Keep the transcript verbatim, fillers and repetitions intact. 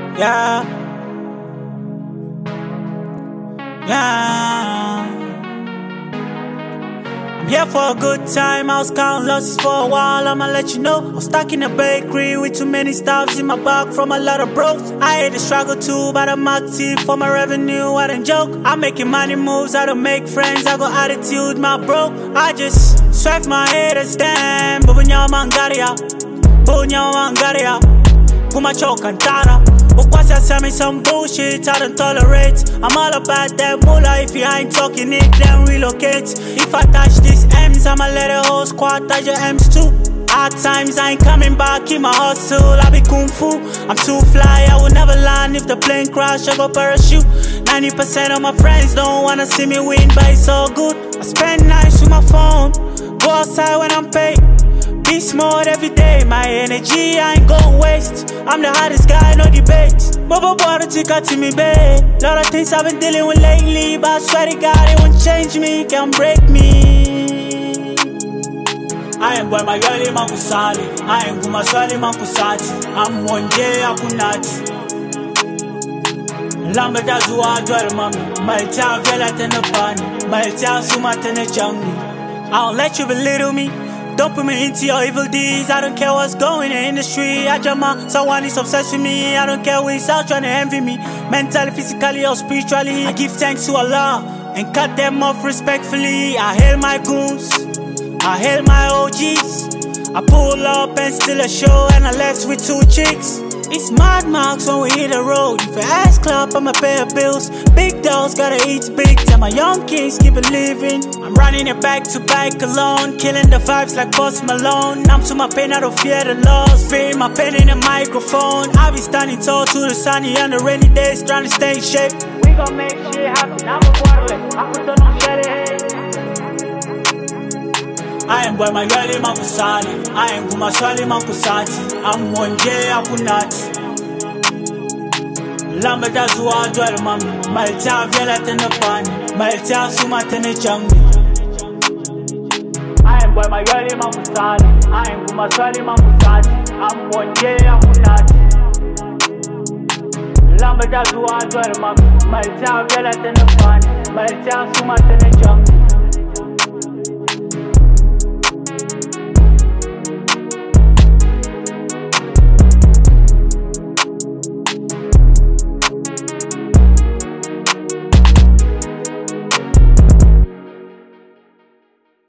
Yeah, yeah. I'm here for a good time. I was counting losses for a while. I'ma let you know. I'm stuck in a bakery with too many stuffs in my bag from a lot of bros. I hate the struggle too, but I'm active for my revenue. I don't joke. I'm making money moves. I don't make friends. I got attitude, my bro. I just swipe my head and stand. Bubunya mangaria, bubunya mangaria. Kumacho cantara. Ukwasa send me some bullshit I don't tolerate. I'm all about that moolah. If you ain't talking it, then relocate. If I touch these M's, I'ma let the whole squad touch your M's too. Hard times, I ain't coming back, keep my hustle, I be kung fu. I'm too fly, I will never land. If the plane crash, I go parachute. ninety percent of my friends don't wanna see me win, but it's all good. I spend nights with my phone, go outside when I'm paid. Beast mode every day, my energy I ain't gon' waste. I'm the hottest guy, no debate. Bobo water tika to me, babe. Lot of things I've been dealing with lately, but I swear to God it won't change me, can't break me. I ain't boy my girl in Makusali, I ain't guma swali Makusati. I'm one day akunati. Lamba dazuwa dwell mami, my child vela tena pani, my child suma tena changi. I don't let you belittle me. Don't put me into your evil deeds. I don't care what's going in the street. I jama, someone is obsessed with me. I don't care who is out trying to envy me. Mentally, physically, or spiritually, I give thanks to Allah and cut them off respectfully. I hail my goons, I hail my O Gs. I pull up and steal a show and I left with two chicks. It's mad marks when we hit the road. If I ask club, I'ma pay the bills. Big dogs gotta eat big. Tell my young kids keep it living. I'm running it back to back alone, killing the vibes like Post Malone. I'm to my pain, I don't fear the loss. Spitting my pen in the microphone. I be standing tall to the sunny on the rainy days, trying to stay in shape. We gon' make shit happen. I'm a water. I'm a don't shut it. I ain't boy my girl in Makusali, I ain't guma swali Makusati. I'm one day akunati. Lamba dazuwa dwell mami, my child vela tena pani, my child suma tena changi. I ain't boy my girl in Makusali, I ain't guma swali Makusati. I'm one day akunati. Lamba dazuwa dwell mami, my child vela tena pani, my child suma tena changi.